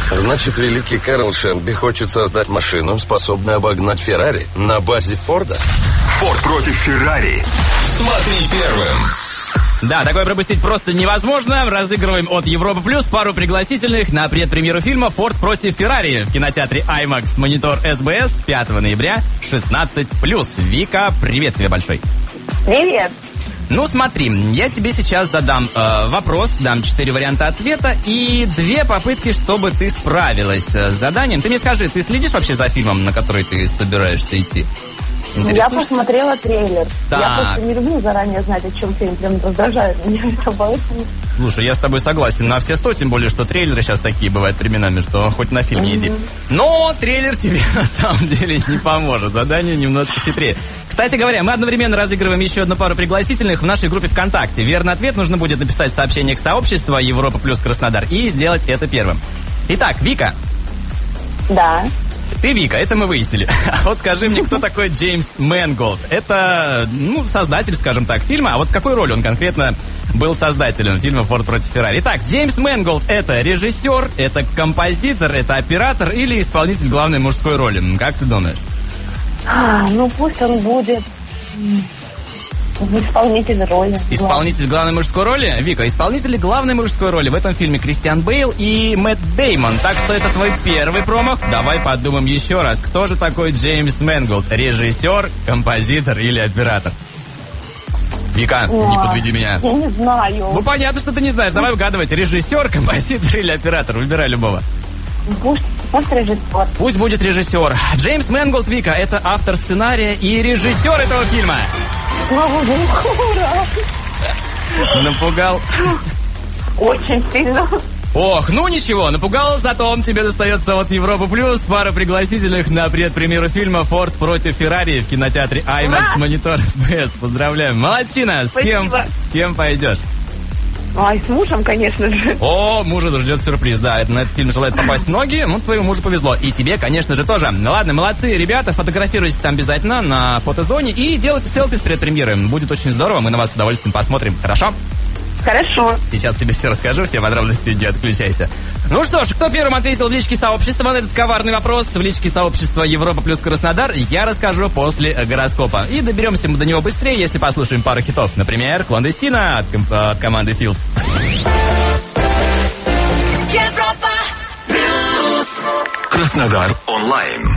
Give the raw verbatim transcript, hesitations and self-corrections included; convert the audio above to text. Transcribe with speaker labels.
Speaker 1: Значит, великий Кэрол Шенби хочет создать машину, способную обогнать Феррари на базе Форда?
Speaker 2: Форд против Феррари. Смотри первым.
Speaker 3: Да, такое пропустить просто невозможно. Разыгрываем от Европа Плюс пару пригласительных на предпремьеру фильма «Форд против Феррари» в кинотеатре IMAX, монитор эс бэ эс, пятого ноября, шестнадцать плюс. Вика, привет тебе большой.
Speaker 4: Привет.
Speaker 3: Ну смотри, я тебе сейчас задам э, вопрос, дам четыре варианта ответа и две попытки, чтобы ты справилась с заданием. Ты мне скажи, ты следишь вообще за фильмом, на который ты собираешься идти?
Speaker 4: Я посмотрела трейлер.
Speaker 3: Так.
Speaker 4: Я просто не люблю заранее знать, о чем фильм. Прям раздражает меня это, поэтому...
Speaker 3: Слушай, я с тобой согласен на все сто, тем более, что трейлеры сейчас такие бывают временами, что хоть на фильм не иди. Но трейлер тебе на самом деле не поможет. Задание немножко хитрее. Кстати говоря, мы одновременно разыгрываем еще одну пару пригласительных в нашей группе ВКонтакте. Верный ответ нужно будет написать сообщение к сообществу Европа Плюс Краснодар и сделать это первым. Итак, Вика.
Speaker 4: Да.
Speaker 3: Ты, Вика, это мы выяснили. А вот скажи мне, кто такой Джеймс Мэнголд? Это, ну, создатель, скажем так, фильма. А вот в какой роли он конкретно был создателем фильма «Форд против Феррари»? Итак, Джеймс Мэнголд — это режиссер, это композитор, это оператор или исполнитель главной мужской роли? Как ты думаешь?
Speaker 4: А, ну, пусть он будет... Исполнитель роли.
Speaker 3: Исполнитель главной мужской роли? Вика, исполнители главной мужской роли в этом фильме Кристиан Бейл и Мэтт Деймон. Так что это твой первый промах. Давай подумаем еще раз. Кто же такой Джеймс Мэнголд? Режиссер, композитор или оператор? Вика,
Speaker 4: О,
Speaker 3: не подведи меня.
Speaker 4: Я не знаю.
Speaker 3: Ну, понятно, что ты не знаешь. Давай угадывать. Режиссер, композитор или оператор? Выбирай любого.
Speaker 4: Пусть, пусть режиссер.
Speaker 3: Пусть будет режиссер. Джеймс Мэнголд, Вика, это автор сценария и режиссер этого фильма. Напугал.
Speaker 4: Очень сильно.
Speaker 3: Ох, ну ничего, напугал, зато он тебе достается от Европа Плюс. Пара пригласительных на предпремьеру фильма «Форд против Феррари» в кинотеатре IMAX, монитор эс бэ эс. Поздравляем. Молодчина. С кем, с кем пойдешь?
Speaker 4: Ай, с мужем, конечно же.
Speaker 3: О, мужа ждет сюрприз, да. На этот фильм желают попасть многие. Ну, твоему мужу повезло. И тебе, конечно же, тоже. Ну ладно, молодцы, ребята. Фотографируйтесь там обязательно на фотозоне и делайте селфи с предпремьеры. Будет очень здорово. Мы на вас с удовольствием посмотрим. Хорошо?
Speaker 4: Хорошо.
Speaker 3: Сейчас тебе все расскажу, все подробности, не отключайся. Ну что ж, кто первым ответил в личке сообщества на этот коварный вопрос? В личке сообщества Европа Плюс Краснодар я расскажу после гороскопа. И доберемся мы до него быстрее, если послушаем пару хитов. Например, «Клондестина» от, ком- от команды «Филд».
Speaker 2: Европа Плюс. Краснодар онлайн.